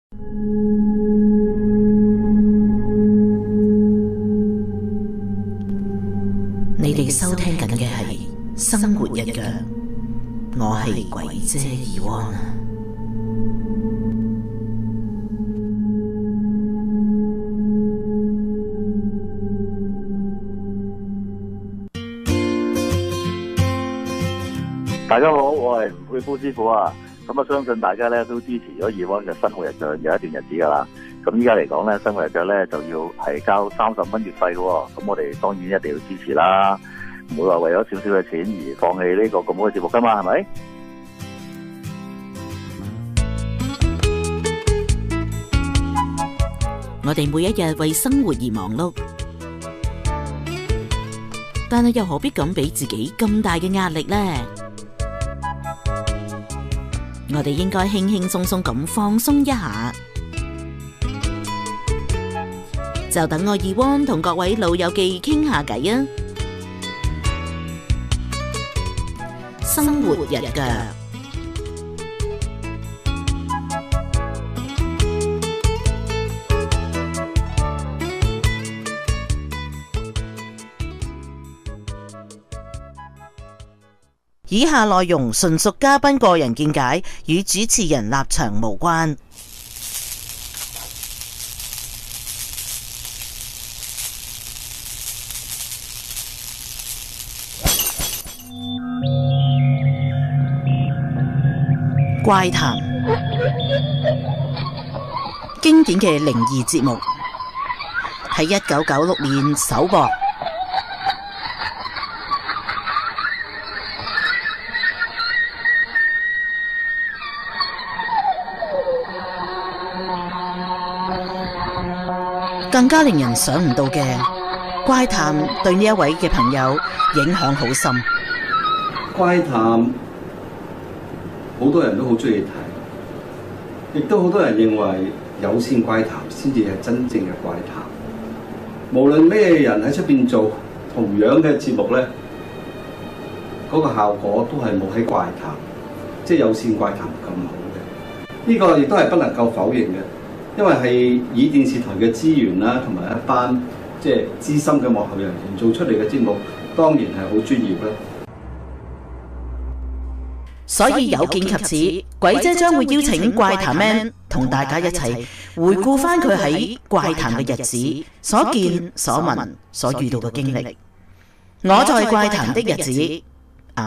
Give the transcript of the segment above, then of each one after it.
你哋收聽緊嘅係生活一樣，我係鬼姐怡安啊。 大家好，我係吳佩夫師傅啊。咁相信大家咧都支持咗怡安嘅生活日常有一段日子噶啦。咁依家嚟講咧，生活日常咧就要係交30蚊月費嘅。咁我哋當然一定要支持啦，唔會話為咗少少嘅錢而放棄呢個咁好嘅節目噶嘛，係咪？ 我哋每一日為生活而忙碌，但係又何必咁俾自己咁大嘅壓力呢？我哋應該輕輕鬆鬆咁放鬆一下，就等我怡安同各位老友記傾下偈啊！生活日腳。以下內容純屬嘉賓個人見解，與主持人立場無關。怪談，經典嘅靈異節目，喺1996年首播。更加令人想唔到嘅，怪談對呢一位嘅朋友影響好深。 怪談好多人都好中意睇，亦都好多人認為有線怪談先至係真正嘅怪談。無論咩人喺出邊做同樣嘅節目咧，嗰個效果都係冇喺怪談，即係有線怪談咁好嘅。呢個亦都係不能夠否認嘅。因為係以電視台嘅資源啦，同埋一班即係資深嘅幕後人員做出嚟嘅節目，當然係好專業啦。 所以有見及此，鬼姐將會邀請怪談 Man 同大家一齊回顧翻佢喺怪談嘅日子所見所聞所遇到嘅經歷。我在怪談的日子，阿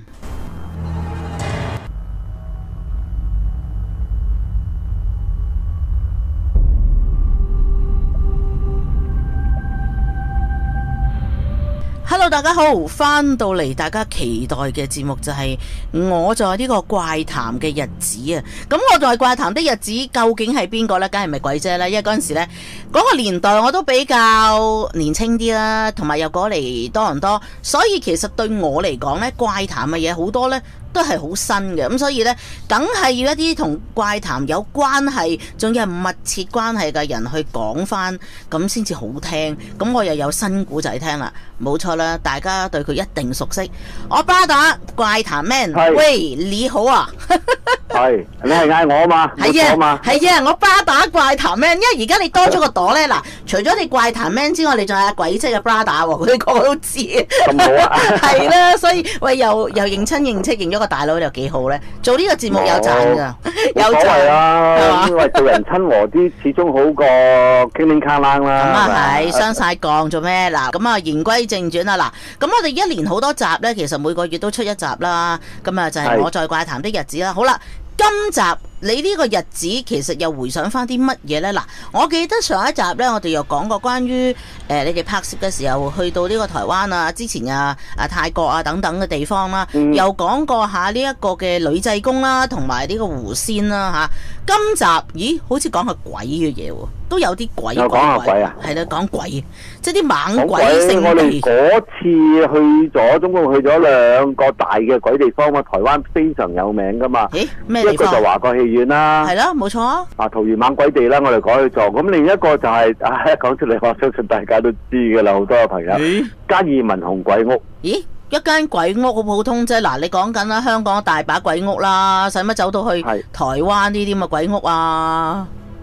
Man。Hello， 大家好，翻到嚟大家期待嘅節目就係我在呢個怪談嘅日子啊！咁我在怪談的日子究竟係邊個呢？梗係唔係鬼姐啦，因為嗰陣時呢，嗰個年代我都比較年輕啲啦，同埋又過嚟多倫多，所以其實對我嚟講呢，怪談嘅嘢好多呢都係好新嘅，咁所以呢，梗係要一啲同怪談有關係，仲有密切關係嘅人去講翻，咁先至好聽。咁我又有新古仔聽啦，冇錯啦，大家對佢一定熟悉。我巴打怪談 Man， 喂，你好啊！ 係，你係嗌我嘛？ 係啊，係啊，我巴打怪談 Man， 因為而家你多咗個朵呢，嗱，除咗你怪談 Man 之外，你仲有鬼姐嘅 brother 喎，佢哋個個都知。 咁好啊！ 係啦，所以喂，又認親認戚認咗個大佬又幾好咧？做呢個節目有賺噶，有賺啊！因為做人親和啲，始終好過傾傾卡冷啦。 咁啊係，雙晒槓做咩？嗱，咁啊言歸正傳啦，嗱，咁我哋一年好多集咧，其實每個月都出一集啦。咁啊就係我在怪談的日子啦。好啦，今集你呢個日子其實又回想翻啲乜嘢呢？嗱，我記得上一集呢，我哋又講過關於你哋拍攝嘅時候去到呢個台灣啊、之前啊、泰國啊等等嘅地方啦，又講過下呢一個嘅女濟公啦，同埋呢個狐仙啦嚇。今集咦，好似講下鬼嘅嘢喎，都有啲鬼。 又講下鬼啊？ 係啦，講鬼，即係啲猛鬼聖地。 我哋嗰次去咗，總共去咗2個大嘅鬼地方啊，台灣非常有名噶嘛。 咦？咩地方？ 一個就華國戲院啦。 係啦，冇錯啊。 桃園猛鬼地啦，我哋講去做。咁另一個就係講出嚟，我相信大家都知噶啦，好多嘅朋友。嘉義文雄鬼屋。咦？一間鬼屋好普通啫，嗱，你講緊啦，香港大把鬼屋啦，使乜走到去台灣呢啲咁嘅鬼屋啊？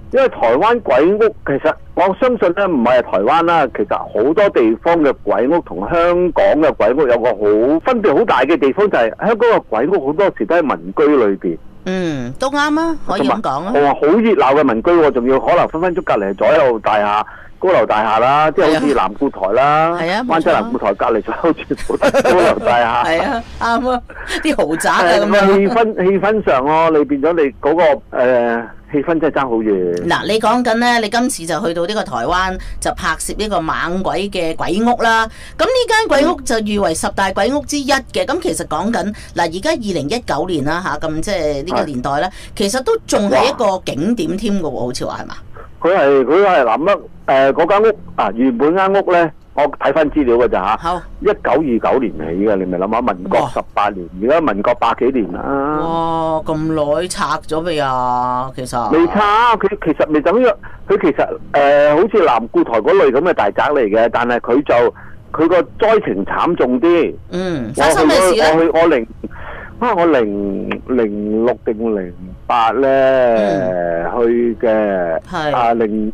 因為台灣鬼屋其實我相信咧唔係台灣啦，其實好多地方嘅鬼屋同香港嘅鬼屋有個好分別好大嘅地方，就係香港嘅鬼屋好多時都喺民居裏邊。 嗯，都啱啊，可以咁講啊。 好熱鬧嘅民居喎，仲要可能分分鐘隔離左右大廈、高樓大廈啦，即係好似南固台啦，灣仔南固台隔離左右全部都高樓大廈。 係啊，啱啊，啲豪宅啊咁樣。 氣氛上咯，你變咗你嗰個氣氛真係爭好遠。 嗱，你講緊咧，你今次就去到呢個台灣就拍攝呢個猛鬼嘅鬼屋啦。咁呢間鬼屋就譽為10大鬼屋之一嘅。咁其實講緊嗱，而家2019年啦嚇，咁即係呢個年代咧，其實都仲係一個景點添嘅喎，好似話係嘛？ 佢係諗得嗰間屋啊，原本間屋咧。我睇翻資料嘅咋嚇， 好 1929年起嘅，你咪諗下，民國18年，而家民國百幾年啦。 哇，咁耐拆咗未啊？其實未拆，佢其實未等於佢其實好似南固台嗰類咁嘅大宅嚟嘅，但係佢個災情慘重啲。 嗯，發生咩事咧？ 我06定08咧去嘅，係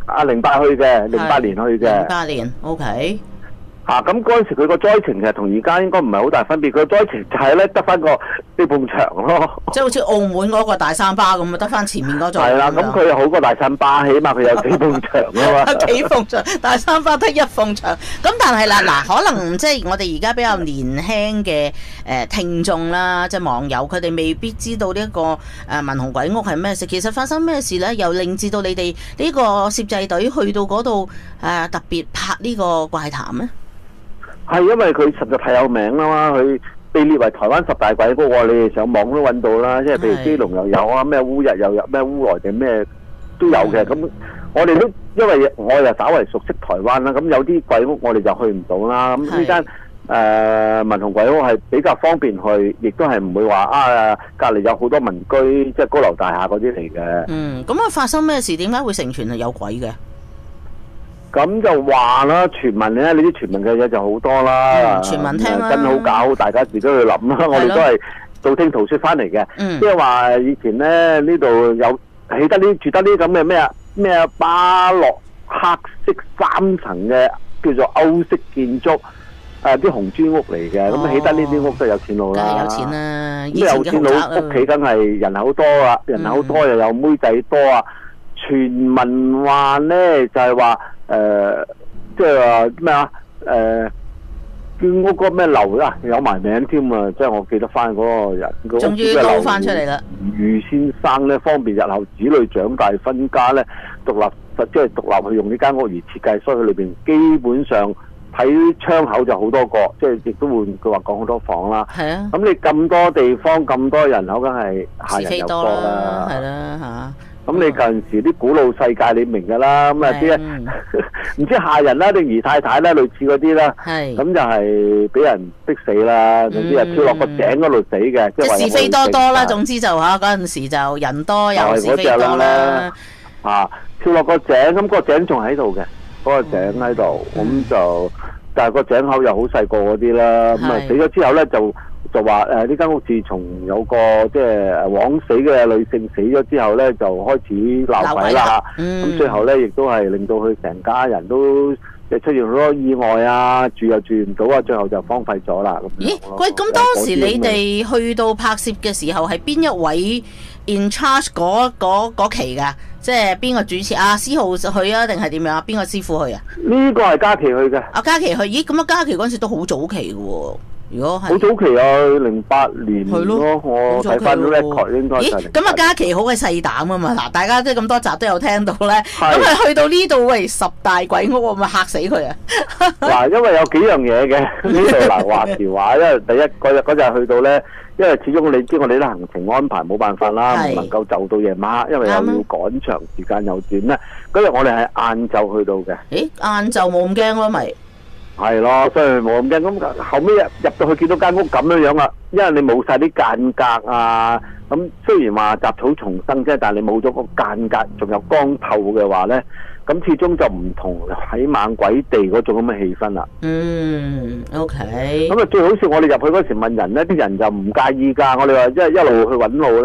08去嘅，08年去嘅。 08年 ，OK。 咁嗰陣時佢個災情其實同而家應該唔係好大分別，佢個災情就係咧得翻個地盤牆咯， 即係好似澳門嗰個大三巴咁啊，得翻前面嗰座。係啦，咁佢又好過大三巴，起碼佢有幾埲牆啊嘛。 幾埲牆，大三巴得一埲牆。咁但係啦，嗱，可能即係我哋而家比較年輕嘅聽眾啦，即係網友，佢哋未必知道呢一個文雄鬼屋係咩事。其實發生咩事咧？又令至到你哋呢個攝製隊去到嗰度特別拍呢個怪談咧？ 係因為佢實在太有名啦嘛，佢被列為台灣10大鬼屋喎，你哋上網都揾到啦，即係譬如基隆又有啊，咩烏日又有，咩烏來定咩都有嘅。咁我哋都因為我又稍為熟悉台灣啦，咁有啲鬼屋我哋就去唔到啦。咁呢間文雄鬼屋係比較方便去，亦都係唔會話隔離有好多民居，即係高樓大廈嗰啲嚟嘅。 嗯，咁發生咩事？點解會成傳係有鬼嘅？ 咁就話啦，傳聞咧，你啲傳聞嘅嘢就好多啦。 傳聞聽啦， 真好搞，大家自己去諗啦。我哋都係道聽途說翻嚟嘅。即係話以前咧呢度有起得住得啲咁嘅咩巴洛克式3層嘅叫做歐式建築，啲紅磚屋嚟嘅。咁起得呢啲屋都有錢佬啦。 梗係有錢啦， 咁有錢佬屋企梗係人口多啊，人口多又有妹仔多啊。傳聞話咧就係話即係話咩啊？叫嗰個咩樓啊，有埋名添啊！即係我記得翻嗰個人， 終於撈翻出嚟啦。 余先生咧，方便日後子女長大分家咧，獨立去用呢間屋而設計，所以佢裏邊基本上睇窗口就好多個，即係亦都換句話講好多房啦。 係啊。咁你咁多地方咁多人口，梗係下人又多啦。 係啦嚇。 咁你近時啲古老世界你明㗎啦，咁啲唔知下人啦定姨太太啦，類似嗰啲啦，咁就係俾人逼死啦，總之係跳落個井嗰度死嘅， 即係是非多多啦。總之就嗰陣時就人多又是非多啦。 跳落個井，咁個井仲喺度嘅，嗰個井喺度，咁就但係個井口又好細個嗰啲啦，咁啊死咗之後咧就話呢間屋自從有個即係枉死嘅女性死咗之後咧，就開始鬧鬼啦。咁最後咧，亦都係令到佢成家人都即係出現好多意外啊，住又住唔到啊，最後就荒廢咗啦。 咦？喂，咁當時你哋去到拍攝嘅時候係邊一位 in charge 嗰期㗎？即係邊個主持啊？施浩去啊，定係點樣？邊個師傅去啊？ 呢個係嘉琪去嘅。 嘉琪去，咦？咁嘉琪嗰陣時都好早期嘅喎。如果係好早期啊，08年咯，我睇翻 record 應該就係。 咁嘉琪好鬼細膽啊嘛！嗱，大家即係咁多集都有聽到咧，咁去到呢度喂10大鬼屋，我咪嚇死佢啊！ 嗱，因為有幾樣嘢嘅呢度嗱，話時話，因為第一嗰日去到咧，因為始終你知我哋啲行程安排冇辦法啦，唔能夠就到夜晚，因為又要趕長時間又短咧。嗰日我哋係晏晝去到嘅。 晏晝冇咁驚咯，咪？ 係咯，所以冇咁驚。咁後尾入到去見到間屋咁樣啦，因為你冇晒啲間隔啊。咁雖然話雜草叢生啫，但係你冇咗個間隔，仲有光透嘅話咧，咁始終就唔同喺猛鬼地嗰種咁嘅氣氛啦。 OK。 咁啊，最好笑我哋入去嗰時問人咧，啲人就唔介意㗎。我哋話一路去揾路咧，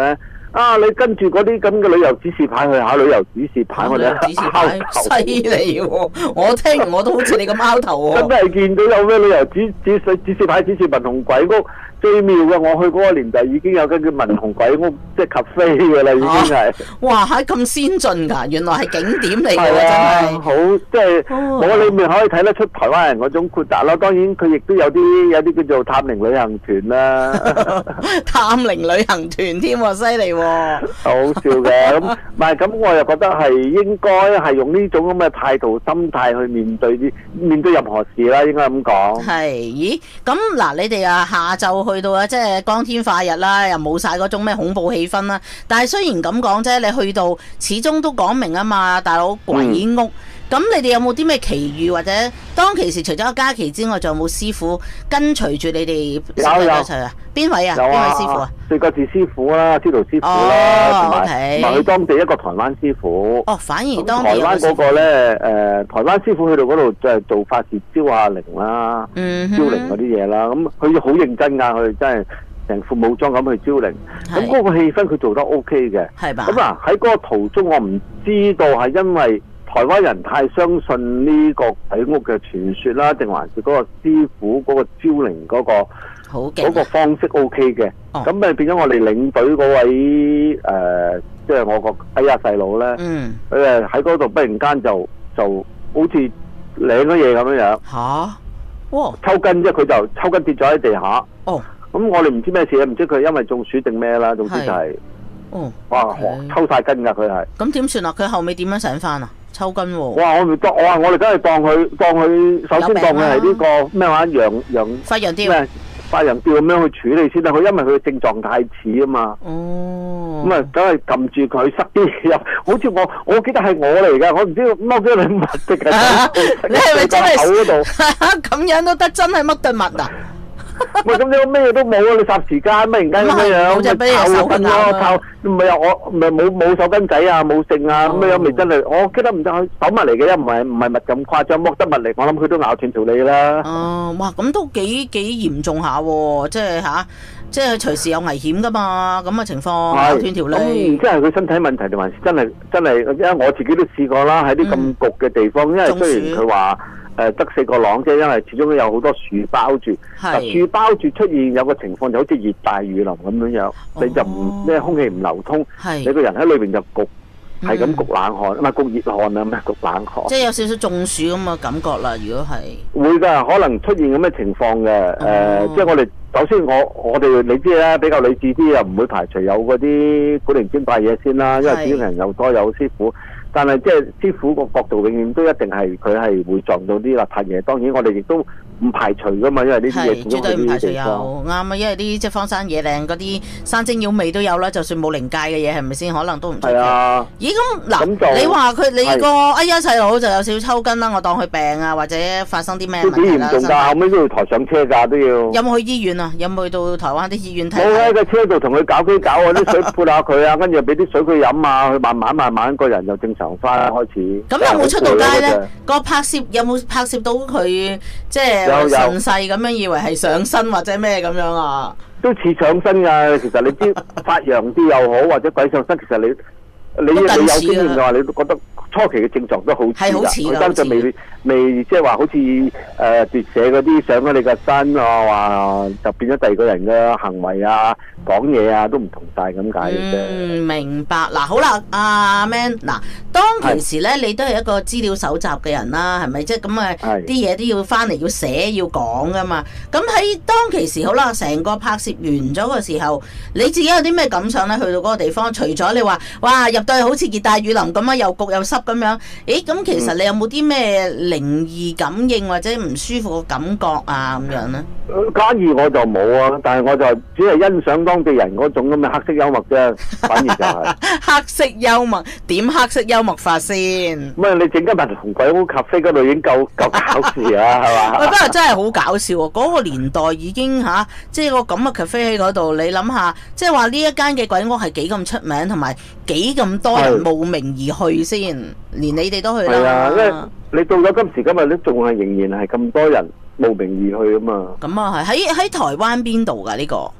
你跟住嗰啲咁嘅旅遊指示牌去考旅遊指示牌，我哋指示牌犀利喎！我聽完我都好似你咁拗頭喎。 真係見到有咩旅遊指示牌指示文雄鬼屋，最妙嘅我去嗰個年代已經有間叫文雄鬼屋，即係 cafe 嘅啦，已經係。 哇！係咁先進㗎，原來係景點嚟㗎， 係真啊， 係。 好即係我裏面可以睇得出台灣人嗰種豁達啦。當然佢亦都有啲叫做探靈旅行團啦， 探靈旅行團添喎，犀利喎！ 好笑嘅。咁唔係咁，我又覺得係應該係用呢種咁嘅態度心態去面對任何事啦，應該咁講。 係，咦？咁嗱，你哋啊下晝去到啊，即係光天化日啦，又冇晒嗰種咩恐怖氣氛啦。但係雖然咁講啫，你去到始終都講明啊嘛，大佬鬼屋。咁你哋有冇啲咩奇遇，或者當其時除咗阿嘉琪之外，仲有冇師傅跟隨住你哋一齊啊？邊位啊？邊位師傅啊 ？4個字師傅啦，司徒師傅啦，同埋去當地一個台灣師傅。 哦，反而當地台灣嗰個咧，台灣師傅去到嗰度就係做法事招下靈啦，招靈嗰啲嘢啦。咁佢好認真㗎，佢真係成副武裝咁去招靈。咁嗰個氣氛佢做得 OK 嘅。 係吧？ 咁啊喺嗰個途中，我唔知道係因為台灣人太相信呢個鬼屋嘅傳說啦，定還是嗰個師傅嗰個招靈嗰個方式 OK 嘅？咁咪變咗我哋領隊嗰位即係我個細佬咧，佢喺嗰度忽然間就好似領咗嘢咁樣樣。 嚇！哇！ 抽筋啫，佢就抽筋跌咗喺地下。 哦。 咁我哋唔知咩事，唔知佢因為中暑定咩啦，總之就係。 哦。 哇！抽晒筋㗎佢係。咁點算啊？佢後尾點樣醒翻啊？抽筋喎！ 哇！我哋梗係當佢，首先當佢係呢個咩話發羊吊咩發羊吊咁樣去處理先啦。佢因為佢嘅症狀太似啊嘛。 哦。咁啊，梗係撳住佢塞啲嘢入，好似我記得係我嚟㗎，我唔知剝咗你襪定係你係咪真係口嗰度？ 咁樣都得，真係乜對襪啊？ 喂，咁你咩都冇啊！你霎時間乜然間咁樣樣，靠筋咯，靠唔係我唔係冇手巾仔啊，冇剩啊，咁樣咪真係我記得唔得佢手襪嚟嘅，唔係襪咁誇張，剝得襪嚟，我諗佢都咬斷條脷啦。 哦，哇，咁都幾嚴重下喎，即係隨時有危險噶嘛，咁嘅情況咬斷條脷。 即係佢身體問題定還是真係，因為我自己都試過啦，喺啲咁焗嘅地方，因為雖然佢話。得4個廊啫，因為始終都有好多樹包住。樹包住出現有個情況就好似熱帶雨林咁樣樣，你就唔咩空氣唔流通，你個人喺裏邊就焗，係咁焗冷汗，唔係焗熱汗啊，咩焗冷汗。即係有少少中暑咁嘅感覺啦。如果係會㗎，可能出現咁嘅情況嘅。即係我哋首先我哋你知啦，比較理智啲，又唔會排除有嗰啲古靈精怪嘢先啦，因為始終人又多有師傅。但係即係師傅個角度永遠都一定係佢係會撞到啲邋遢嘢，當然我哋亦都唔排除噶嘛，因為呢啲嘢絕對唔排除有啱啊，因為啲即係荒山野嶺嗰啲山精妖魅都有啦，就算冇靈界嘅嘢係咪先？可能都唔出奇。咦咁嗱，你話你個細佬就有少少抽筋啦，我當佢病啊，或者發生啲咩問題啦？ 都幾嚴重㗎，後尾都要抬上車㗎都要。 有冇去醫院啊？有冇去到台灣啲醫院睇？ 冇喺個車度同佢搞啊，啲水潑下佢啊，跟住俾啲水佢飲啊，佢慢慢個人就正常翻開始。 咁有冇出到街咧？個拍攝有冇拍攝到佢即係順勢咁樣，以為係上身或者咩咁樣啊？ 都似上身㗎，其實你知發羊吊又好，或者鬼上身，其實你有經驗嘅話，你都覺得初期嘅症狀都好似㗎。佢真就未即係話好似奪舍嗰啲上咗你個身啊，話就變咗第二個人嘅行為啊、講嘢啊都唔同晒咁解嘅啫。 明白嗱，好啦，阿 Man 嗱，當其時咧，你都係一個資料搜集嘅人啦，係咪？即係咁啊，啲嘢都要翻嚟要寫要講噶嘛。咁喺當其時好啦，成個拍攝完咗嘅時候，你自己有啲咩感想咧？去到嗰個地方，除咗你話哇入到去好似熱帶雨林咁啊，又焗又濕咁樣，咁其實你有冇啲咩靈異感應或者唔舒服嘅感覺啊咁樣咧？ 假如我就冇啊，但係我就只係欣賞當地人嗰種咁嘅黑色幽默啫，反而就係黑色幽默，點黑色幽默法先？ 唔係你整間文雄鬼屋咖啡嗰度已經夠搞事啊，係嘛？ 不過真係好搞笑喎！嗰個年代已經即係個咁嘅咖啡喺嗰度，你諗下，即係話呢一間嘅鬼屋係幾咁出名，同埋幾咁多人慕名而去先，連你哋都去啦。係啊，因為你到咗今時今日都仲係仍然係咁多人慕名而去啊嘛。 咁啊係喺台灣邊度㗎呢個？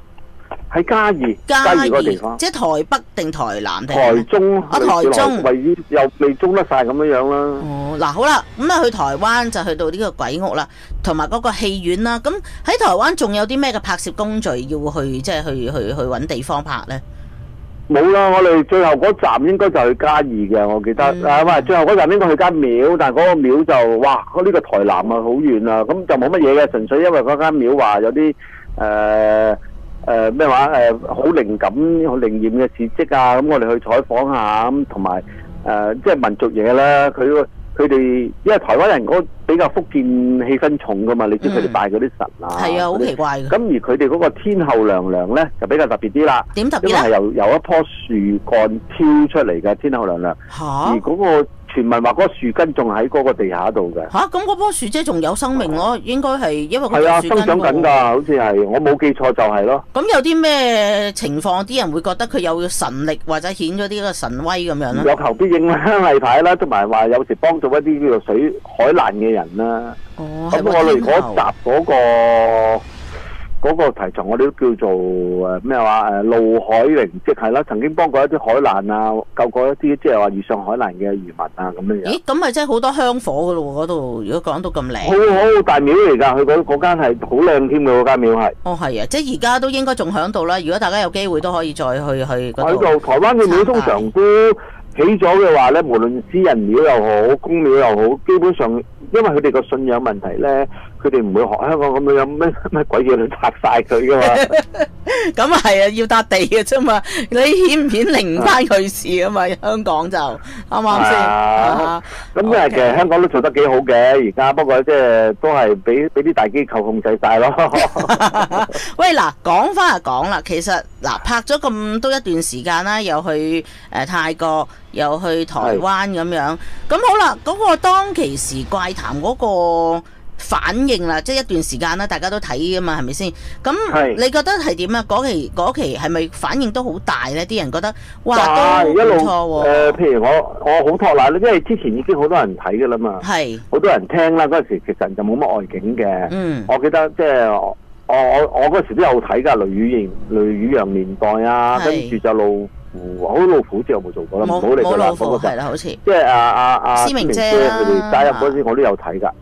喺嘉義嗰個地方， 即係台北定台南定台中， 台中位於又未中得晒咁樣啦。 哦，嗱好啦，咁啊去台灣就去到呢個鬼屋啦，同埋嗰個戲院啦。咁喺台灣仲有啲咩嘅拍攝工序要去，即係去揾地方拍咧？ 冇啦，我哋最後嗰站應該就去嘉義嘅，我記得。最後嗰站應該去間廟，但係嗰個廟就哇，呢個台南啊好遠啊，咁就冇乜嘢嘅，純粹因為嗰間廟話有啲咩話好靈感、好靈驗嘅事蹟啊，咁我哋去採訪下，咁同埋即係民族嘢啦，佢哋因為台灣人比較福建氣氛重噶嘛，你知佢哋拜嗰啲神啊， 係啊，好奇怪嘅。 咁而佢哋嗰個天后娘娘咧就比較特別啲啦。 點特別咧？ 因為係由一棵樹幹挑出嚟嘅天后娘娘，而嗰個傳聞話嗰個樹根仲喺嗰個地下度嘅。 咁嗰棵樹即係仲有生命咯，應該係因為佢係啊，生長緊㗎，好似係我冇記錯就係咯。 咁有啲咩情況啲人會覺得佢有神力或者顯咗啲個神威咁樣咧？ 有求必應啦，例牌啦，同埋話有時幫助一啲叫做海難嘅人啦。 哦， 咁我哋嗰集嗰個題材我哋都叫做咩話怒海榮蹟係啦，曾經幫過一啲海難啊，救過一啲即係話遇上海難嘅漁民啊咁樣樣。 咦，咁咪真係好多香火噶咯喎！嗰度如果講到咁靚， 好大廟嚟㗎，佢嗰間係好靚添嘅，嗰間廟係。 哦，係啊，即係而家都應該仲喺度啦。如果大家有機會都可以再去嗰度。 喺度，台灣嘅廟通常都起咗嘅話咧，無論私人廟又好，公廟又好，基本上因為佢哋個信仰問題咧，佢哋唔會學香港咁樣咩鬼嘢去拆晒佢噶嘛。 咁啊係啊，要笪地嘅啫嘛，你顯唔顯靈唔關佢事啊嘛？香港就啱啱先？ 咁因為其實香港都做得幾好嘅，而家不過即係都係俾啲大機構控制晒咯。 喂，嗱，講翻就講啦，其實嗱拍咗咁多一段時間啦，又去泰國，又去台灣咁樣，咁好啦，嗰個當其時怪談嗰個反應啦，即係一段時間啦，大家都睇噶嘛，係咪先？咁你覺得係點啊？嗰期係咪反應都好大咧？啲人覺得哇，都唔錯喎。 譬如我好托賴咧，因為之前已經好多人睇噶啦嘛，係好多人聽啦。嗰陣時其實就冇乜外景嘅。我記得即係我嗰時都有睇㗎，雷雨陽年代啊，跟住就好老虎，之後冇做過啦，唔好嚟咗啦，嗰個係啦，好似即係阿思明姐佢哋加入嗰時，我都有睇㗎。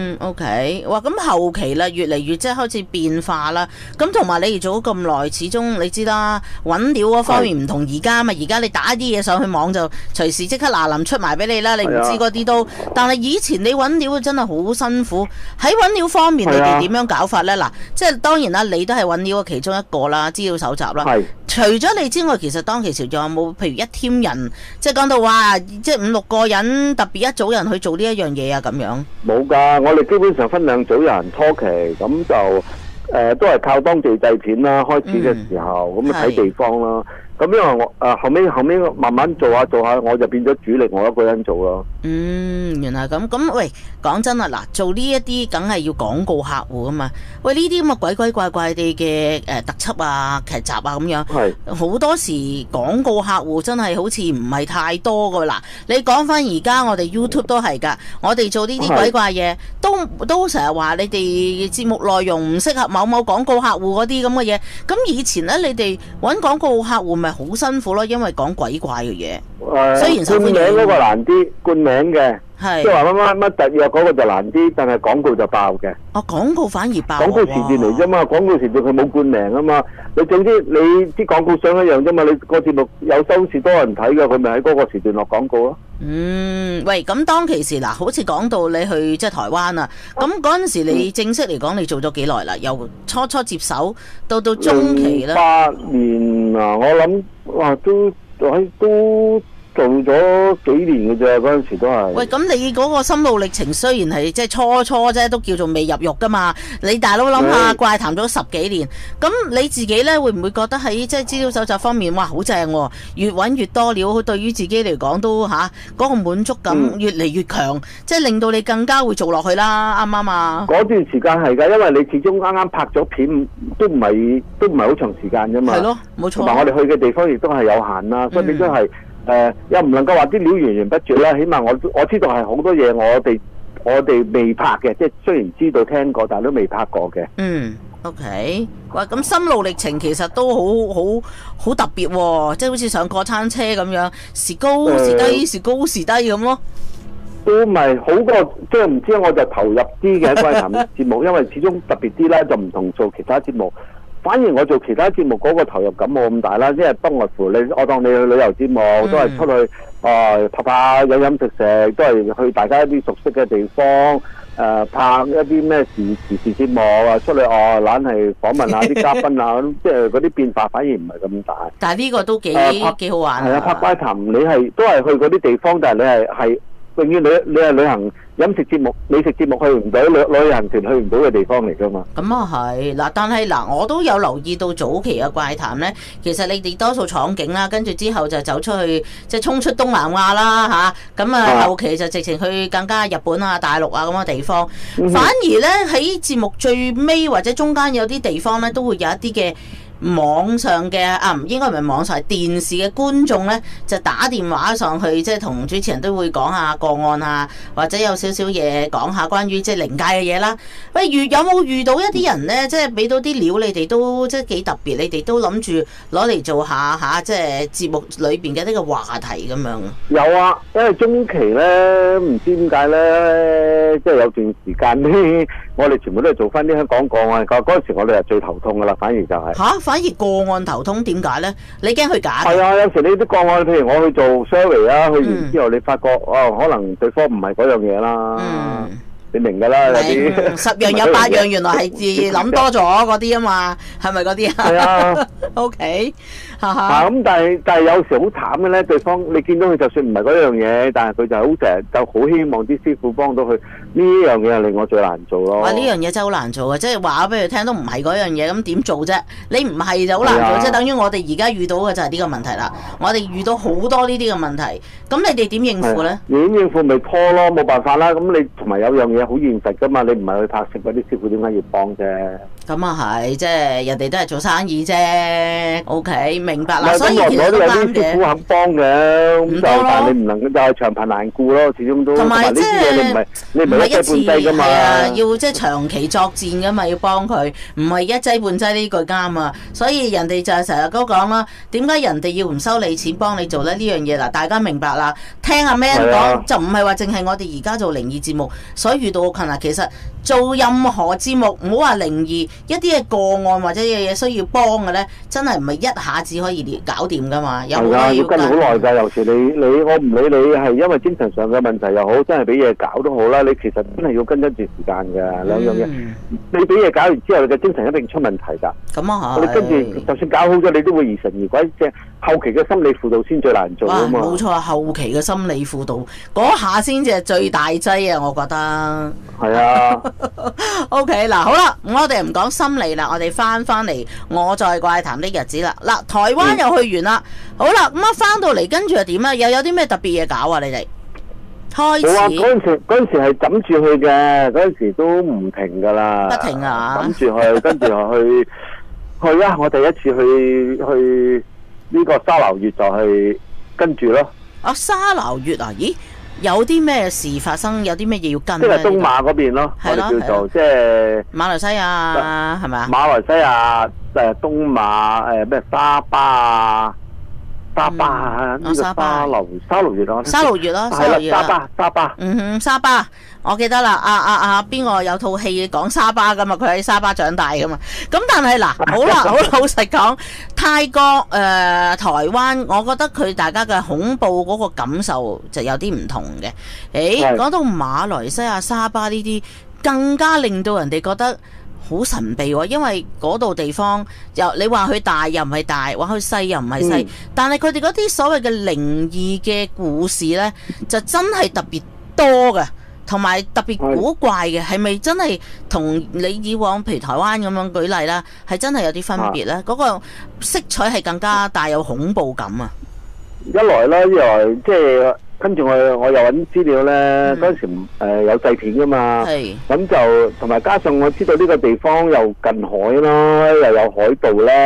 OK， 哇！咁後期啦，越嚟越即係開始變化啦。咁同埋你哋做咗咁耐，始終你知啦，揾料嗰方面唔同而家嘛。而家你打啲嘢上去網就隨時即刻嗱臨出埋俾你啦。你唔知嗰啲都，但係以前你揾料真係好辛苦。喺揾料方面，你哋點樣搞法咧？嗱，即係當然啦，你都係揾料嘅其中一個啦，資料搜集啦。除咗你之外，其實當其時仲有冇譬如一 team 人，即係講到話，即係5-6個人，特別一組人去做呢一樣嘢啊咁樣？ 冇㗎，我哋基本上分兩組人，初期咁就都係靠當地製片啦，開始嘅時候咁睇地方啦。咁因為我後尾慢慢做下，我就變咗主力，我一個人做咯。 原來咁。咁喂，講真啦，嗱，做呢一啲梗係要廣告客戶噶嘛。喂，呢啲咁嘅鬼鬼怪怪地嘅特輯啊、劇集啊咁樣，好多時廣告客戶真係好似唔係太多噶。嗱，你講翻而家我哋 YouTube 都係㗎，我哋做呢啲鬼怪嘢，都成日話你哋節目內容唔適合某廣告客戶嗰啲咁嘅嘢。咁以前咧，你哋揾廣告客戶咪好辛苦咯，因為講鬼怪嘅嘢。雖然冠名嗰個難啲，冠名嘅，即係話乜特約嗰個就難啲，但係廣告就爆嘅。 廣告反而爆。 廣告時段嚟啫嘛，廣告時段佢冇冠名啊嘛。你總之你啲廣告商一樣啫嘛，你個節目有收視多人睇嘅，佢咪喺嗰個時段落廣告咯。 喂，咁當其時嗱，好似講到你去即係台灣啊，咁嗰陣時你正式嚟講，你做咗幾耐啦？由初接手到中期啦。 8年啊，我諗哇都做咗幾年嘅啫，嗰陣時都係。 喂，咁你嗰個心路歷程雖然係即係初啫，都叫做未入獄噶嘛。你大佬諗下，怪談咗10幾年，咁你自己咧會唔會覺得喺即係資料搜集方面，哇，好正喎！越揾越多料，對於自己嚟講都嗰個滿足感越嚟越強，即係令到你更加會做落去啦，啱唔啱啊？ 嗰段時間係㗎，因為你始終啱啱拍咗片，都唔係好長時間啫嘛。係咯，冇錯。同埋我哋去嘅地方亦都係有限啦，所以變咗係。又唔能夠話啲料源源不絕啦，起碼我知道係好多嘢，我哋我哋未拍嘅，即係雖然知道聽過，但係都未拍過嘅。 OK， 哇！咁心路歷程其實都好特別喎，即係好似上過山車咁樣，時高時低，時高時低咁咯。 都唔係好過，即係唔知我就投入啲嘅怪談節目，因為始終特別啲啦，就唔同做其他節目。反而我做其他節目嗰個投入感冇咁大啦，即係不外乎我當你去旅遊節目，都係出去拍拍飲飲食食，都係去大家一啲熟悉嘅地方。拍一啲咩時事節目啊，出嚟懶係訪問下啲嘉賓啊，即係嗰啲變化反而唔係咁大。 但係呢個都幾好玩。 係啊，拍怪談你係都係去嗰啲地方，但係你係永遠你係旅行飲食節目、美食節目去唔到，旅行團去唔到嘅地方嚟㗎嘛。 咁啊係嗱，但係嗱，我都有留意到早期嘅怪談咧，其實你哋多數闖景啦，跟住之後就走出去，即係衝出東南亞啦嚇，咁後期就直情去更加日本啊、大陸啊咁嘅地方。反而咧喺節目最尾或者中間有啲地方咧，都會有一啲嘅網上嘅唔應該唔係網上，係電視嘅觀眾咧，就打電話上去，即係同主持人都會講下個案啊，或者有少少嘢講下關於即係靈界嘅嘢啦。喂，有冇遇到一啲人咧，即係俾到啲料你哋都即係幾特別，你哋都諗住攞嚟做下即係節目裏邊嘅呢個話題咁樣？ 有啊，因為中期咧唔知點解咧，即係有段時間咧，我哋全部都係做翻啲香港個案，嗰陣時我哋係最頭痛噶啦，反而就係反而個案頭痛，點解咧？你驚佢假？ 係啊，有時你啲個案，譬如我去做 survey 啊，去完之後你發覺可能對方唔係嗰樣嘢啦。你明㗎啦，有啲 10樣有8樣原來係自諗多咗嗰啲啊嘛，係咪嗰啲啊？ 係啊。 OK， 咁但係有時好慘嘅咧，對方你見到佢就算唔係嗰樣嘢，但係佢就好成日就好希望啲師傅幫到佢。呢樣嘢係令我最難做咯。 哇！呢樣嘢真係好難做嘅，即係話俾佢聽都唔係嗰樣嘢，咁點做啫？你唔係就好難做，即係等於我哋而家遇到嘅就係呢個問題啦。我哋遇到好多呢啲嘅問題，咁你哋點應付咧？ 點應付咪拖咯，冇辦法啦。咁你同埋有樣嘢好現實㗎嘛，你唔係去拍攝嗰啲師傅點解要幫啫？ 咁啊係，即係人哋都係做生意啫。OK， 明白啦。所以其實都有啲師傅肯幫嘅，咁但係你唔能夠就係長貧難顧咯，始終都同埋即係你唔係一劑半劑㗎嘛， 要即係長期作戰㗎嘛，要幫佢，唔係一劑半劑呢句啱啊。所以人哋就係成日都講啦，點解人哋要唔收你錢幫你做咧？呢樣嘢嗱，大家明白啦。聽阿 Man 講就唔係話淨係我哋而家做靈異節目所遇到嘅困難，其實做任何節目唔好話靈異，一啲嘅個案或者嘢需要幫嘅咧，真係唔係一下子可以搞掂㗎嘛。有好多要跟好耐㗎。有時你我唔理你係因為精神上嘅問題又好，真係俾嘢搞都好啦。你其實真係要跟一段時間嘅兩樣嘢。你俾嘢搞完之後，你嘅精神一定出問題㗎。 咁啊你跟住就算搞好咗，你都會疑神疑鬼。即係後期嘅心理輔導先最難做啊嘛。 冇錯，後期嘅心理輔導嗰下先至係最大劑啊！我覺得。係啊。 OK， 嗱好啦，我哋唔講心理啦，我哋翻嚟我在怪談的日子啦。嗱，台灣又去完啦，好啦，咁啊翻到嚟跟住又點啊？又有啲咩特別嘢搞啊？你哋開始。 好啊！嗰陣時係枕住去嘅，嗰陣時都唔停㗎啦。 不停啊！ 枕住去，跟住去啊！我第一次去呢個沙撈越就係跟住咯。 啊，沙撈越啊？咦？有啲咩事發生？有啲咩嘢要跟咧？ 即係東馬嗰邊咯，我哋叫做即係馬來西亞係咪啊？ 馬來西亞東馬咩沙巴啊？沙巴啊，呢個沙撈越咯， 沙撈越咯， 係啦，沙巴， 沙巴，我記得啦，邊個有套戲講沙巴噶嘛？佢喺沙巴長大噶嘛？咁但係嗱，好啦，好老實講，泰國台灣，我覺得佢大家嘅恐怖嗰個感受就有啲唔同嘅。講到馬來西亞沙巴呢啲，更加令到人哋覺得好神秘喎，因為嗰度地方又你話佢大又唔係大，話佢細又唔係細，但係佢哋嗰啲所謂嘅靈異嘅故事呢，就真係特別多嘅，同埋特別古怪嘅，係咪真係同你以往譬如台灣咁樣舉例啦，係真係有啲分別呢？嗰個色彩係更加帶有恐怖感啊！ 一來啦，二來即係。跟住我又揾資料咧，嗰陣時有製片噶嘛，咁就同埋加上我知道呢個地方又近海啦，又有海盜啦，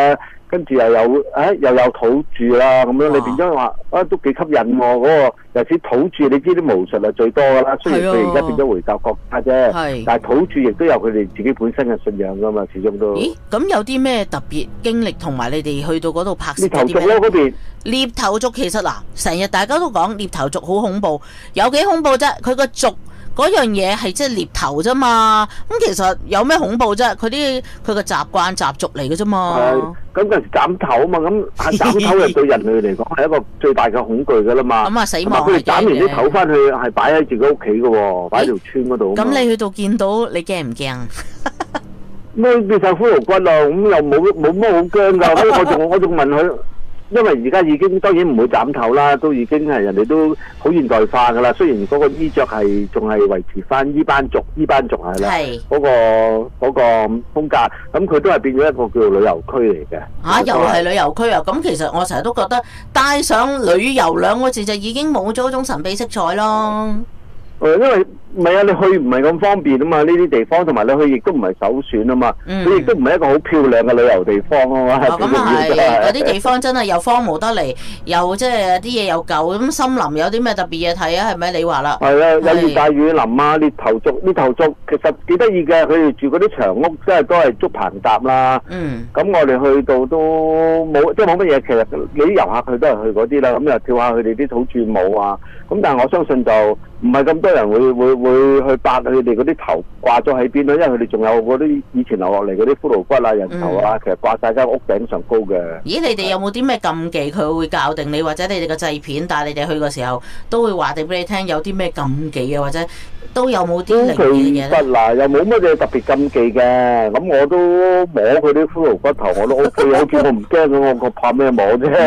跟住又有土著啦，咁樣你變咗話都幾吸引喎。嗰個尤其是土著，你知啲巫術係最多噶啦。雖然佢而家變咗回教國家啫，但係土著亦都有佢哋自己本身嘅信仰噶嘛，始終都。 咦？咁有啲咩特別經歷同埋你哋去到嗰度拍攝獵頭族咯嗰邊。 獵頭族其實嗱，成日大家都講獵頭族好恐怖，有幾恐怖啫？佢個族嗰樣嘢係即係獵頭啫嘛，咁其實有咩恐怖啫？佢個習慣習俗嚟嘅啫嘛。 咁嗰陣時斬頭啊嘛，咁斬頭又對人類嚟講係一個最大嘅恐懼噶啦嘛。 咁啊死亡佢哋斬完啲頭翻去係擺喺自己屋企嘅喎，擺喺條村嗰度。 咁你去到見到你驚唔驚？ 咩變晒骷髏骨啊？咁又冇乜好驚㗎。我仲問佢。因為而家已經當然唔會斬頭啦，都已經係人哋都好現代化噶啦。雖然嗰個衣着係仲係維持翻伊班族係啦，嗰個風格，咁佢都係變咗一個叫做旅遊區嚟嘅。 又係旅遊區啊！咁其實我成日都覺得帶上旅遊兩個字就已經冇咗嗰種神秘色彩咯。 因為唔係啊，你去唔係咁方便啊嘛，呢啲地方，同埋你去亦都唔係首選啊嘛，佢亦都唔係一個好漂亮嘅旅遊地方啊嘛。 咁係，嗰啲地方真係又荒蕪得嚟，又即係啲嘢又舊，咁森林有啲咩特別嘢睇啊？係咪你話啦？ 係啊，有熱帶雨林啊，獵頭族其實幾得意嘅，佢哋住嗰啲長屋，即係都係竹棚搭啦。咁我哋去到都冇，即係冇乜嘢。其實你啲遊客去都係去嗰啲啦，咁又跳下佢哋啲土著舞啊。咁但係我相信就唔係咁多人會去拔佢哋嗰啲頭掛咗喺邊咯，因為佢哋仲有嗰啲以前留落嚟嗰啲骷髏骨啊、人頭啊，其實掛晒間屋頂上高嘅。 咦？你哋有冇啲咩禁忌？佢會教定你，或者你哋嘅製片帶你哋去嘅時候，都會話定俾你聽有啲咩禁忌啊，或者都有冇啲靈異嘅嘢咧？ 其實嗱，又冇乜嘢特別禁忌嘅。咁我都摸佢啲骷髏骨頭，我都 OK， 好似我唔驚咁，我怕咩摸啫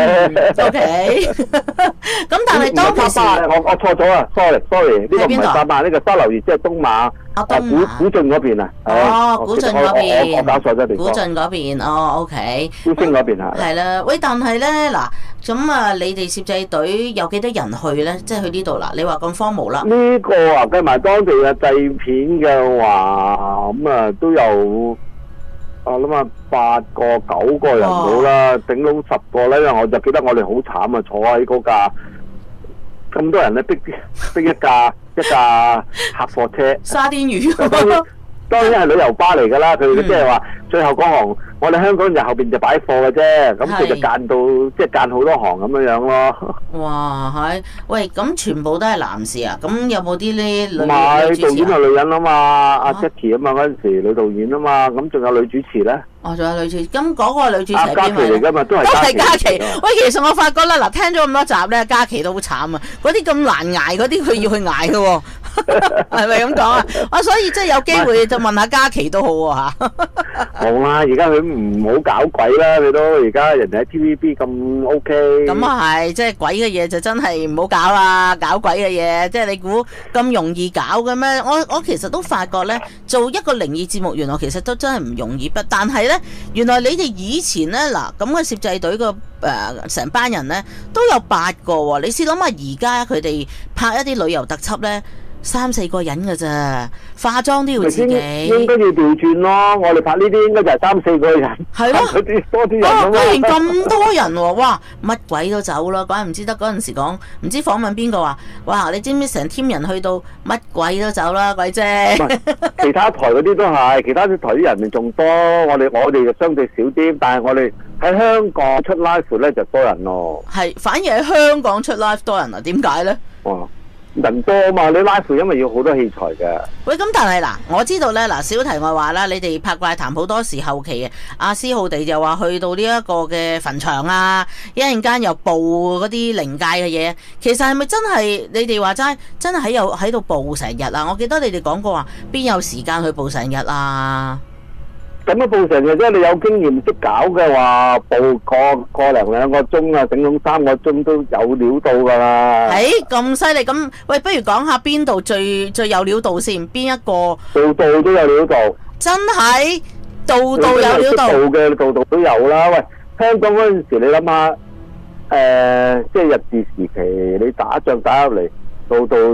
？OK。咁但係當其時， 我錯咗啊 ，sorry，呢個唔係沙巴，呢個沙流越即係東馬。古晉嗰邊啊！ 古晉嗰邊， 我搞錯咗地方。 古晉嗰邊，OK。 古晉嗰邊啊。 係啦，喂，但係咧嗱，咁啊，你哋攝製隊有幾多人去咧？即係去呢度嗱，你話咁荒蕪啦。 呢個啊，計埋當地嘅製片嘅話，咁啊都有，我諗下8個9個人到啦，頂到10個咧。因為我就記得我哋好慘啊，坐喺嗰架咁多人咧，逼一架客貨車， 沙甸魚。 當然係旅遊巴嚟㗎啦，佢即係話最後嗰行，我哋香港就後邊就擺貨嘅啫，咁佢就間到即係間好多行咁樣樣咯。 哇，係，喂，咁全部都係男士啊？咁有冇啲呢女？ 唔係，導演係女人啊嘛，阿 Jackie 啊嘛，嗰陣時女導演啊嘛，咁仲有女主持咧。 仲有女主持，咁嗰個女主持係邊位嚟㗎嘛？都係嘉琪。喂，其實我發覺啦，嗱，聽咗咁多集咧，嘉琪都好慘啊！嗰啲咁難捱嗰啲，佢要去捱嘅喎，係咪咁講啊？所以即係有機會就問下嘉琪都好喎嚇。 好啦，而家佢唔好搞鬼啦，佢都而家人哋喺 TVB 咁 OK。 咁啊係，即係鬼嘅嘢就真係唔好搞啦，搞鬼嘅嘢，即係你估咁容易搞嘅咩？我其實都發覺咧，做一個靈異節目，原來其實都真係唔容易，但係咧，原來你哋以前咧嗱咁嘅攝製隊個成班人咧都有8個喎。你試諗下，而家佢哋拍一啲旅遊特輯咧，3、4個人㗎咋，化妝都要自己。 應該要調轉咯，我哋拍呢啲應該就係3、4個人。 係咯， 多啲人。 居然咁多人喎！哇，乜鬼都走啦！怪唔知得嗰陣時講，唔知訪問邊個話，哇！你知唔知成 team 人去到乜鬼都走啦，鬼姐。 其他台嗰啲都係，其他啲台啲人仲多，我哋就相對少啲，但係我哋喺香港出 live 咧就多人咯。 係，反而喺香港出 live 多人啊？點解咧？ 哇！人多嘛，你拉闊因為要好多器材嘅。 喂，咁但係嗱，我知道咧嗱，小題外話啦，你哋拍怪談好多時後期嘅，阿施浩地就話去到呢一個嘅墳場啊，一陣間又報嗰啲靈界嘅嘢，其實係咪真係你哋話齋真係喺度報成日啊？我記得你哋講過話，邊有時間去報成日啊？ 咁樣報成日啫，你有經驗識搞嘅話，報個零2個鐘啊，頂到3個鐘都有料到噶啦。 咁犀利咁，喂，不如講下邊度最有料到先？邊一個？ 度度都有料到。真係度度有料到嘅，度度都有啦。喂，香港嗰陣時你諗下，即係日治時期，你打仗打入嚟，度度有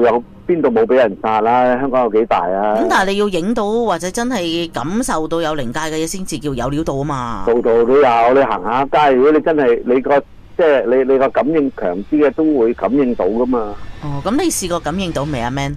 邊度冇俾人殺啦？香港有幾大啊？ 咁但係你要影到或者真係感受到有靈界嘅嘢先至叫有料到啊嘛。 度度都有，你行下街，如果你真係你個即係你個感應強啲嘅，都會感應到噶嘛。 哦，咁你試過感應到未啊 Man？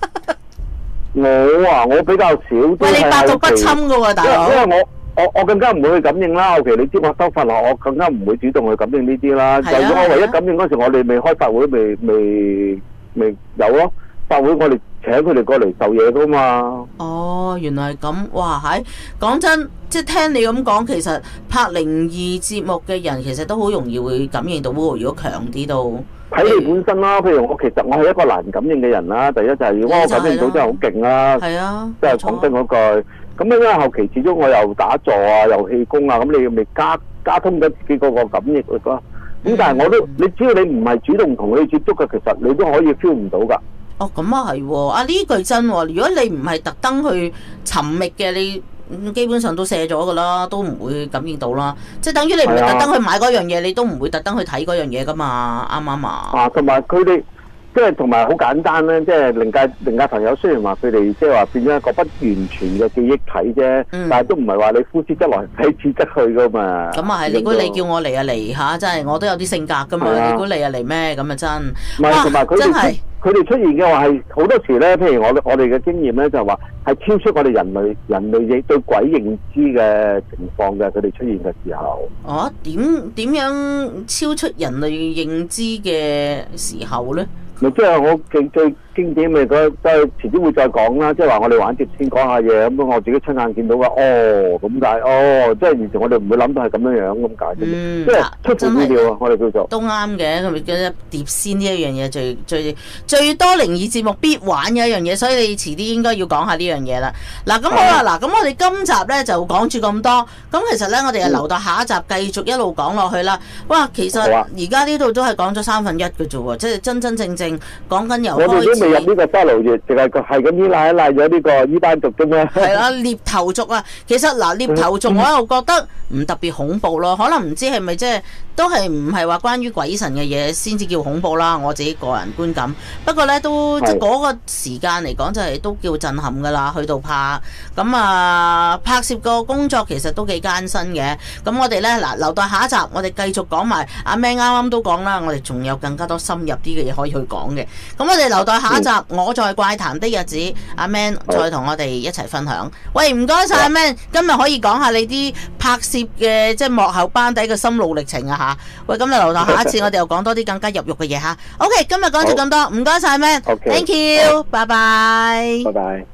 我比較少。 喂，你百毒不侵噶喎，大佬。 因為我更加唔會去感應啦。後期你知我收法落，我更加唔會主動去感應呢啲啦。就如果我唯一感應嗰時，我哋未開法會，未有咯。法會我哋請佢哋過嚟受嘢噶嘛。 哦，原來係咁。哇，係講真，即係聽你咁講，其實拍靈異節目嘅人其實都好容易會感應到喎。如果強啲都睇你本身啦。譬如我其實我係一個難感應嘅人啦。第一就係如果我感應到真係好勁啦。 係啊， 即係講真嗰句。咁因為後期始終我又打坐啊，又氣功啊，咁你咪加通咗自己嗰個感應力咯。咁但係你只要你唔係主動同佢接觸嘅，其實你都可以 feel 唔到㗎。 哦，咁啊係喎，啊呢句真喎。如果你唔係特登去尋覓嘅，你基本上都卸咗㗎啦，都唔會感應到啦。即係等於你唔係特登去買嗰樣嘢，你都唔會特登去睇嗰樣嘢㗎嘛，啱唔啱啊？ 啊，同埋佢哋。即係同埋好簡單咧，即係靈界朋友雖然話佢哋即係話變咗一個不完全嘅記憶體啫，但係都唔係話你呼之則來，揮之則去噶嘛。 咁啊係，如果你叫我嚟啊嚟嚇，真係我都有啲性格噶嘛。你估嚟啊嚟咩？咁啊真。 唔係，同埋佢哋出現嘅話係好多時咧，譬如我哋嘅經驗咧，就話係超出我哋人類對鬼認知嘅情況嘅，佢哋出現嘅時候。 哦，點樣超出人類認知嘅時候咧？ 咪即係我最經典咪嗰都係遲啲會再講啦，即係話我哋玩碟先講下嘢，咁我自己親眼見到嘅，咁解，即係完全我哋唔會諗到係咁樣樣咁解啫，即係出乎意料啊！我哋叫做都啱嘅，咁嘅碟仙呢一樣嘢最多靈異節目必玩嘅一樣嘢，所以你遲啲應該要講下呢樣嘢啦。嗱咁好啦，嗱咁我哋今集咧就講住咁多，咁其實咧我哋係留到下一集繼續一路講落去啦。哇，其實而家呢度都係講咗1/3嘅啫喎，即係真正講緊由開始。 我哋都未入呢個沙勞月，淨係咁依賴咗呢個伊班族啫咩？ 係啦，獵頭族啊，其實嗱獵頭族我又覺得唔特別恐怖咯，可能唔知係咪即係都係唔係話關於鬼神嘅嘢先至叫恐怖啦，我自己個人觀感。不過咧都即係嗰個時間嚟講就係都叫震撼㗎啦，去到拍咁啊拍攝個工作其實都幾艱辛嘅。咁我哋咧嗱留到下一集，我哋繼續講埋阿 Man 啱啱都講啦，我哋仲有更加多深入啲嘅嘢可以去講嘅。咁我哋留到下一集，我在怪談的日子，阿 Man 再同我哋一齊分享。喂，唔該晒阿 Man，今日可以講下你啲拍攝嘅即係幕後班底嘅心路歷程啊吓。喂，咁就留到下一次，我哋又講多啲更加入肉嘅嘢吓。OK， 今日講咗咁多，唔該晒阿 Man，Thank you，拜拜。 拜拜。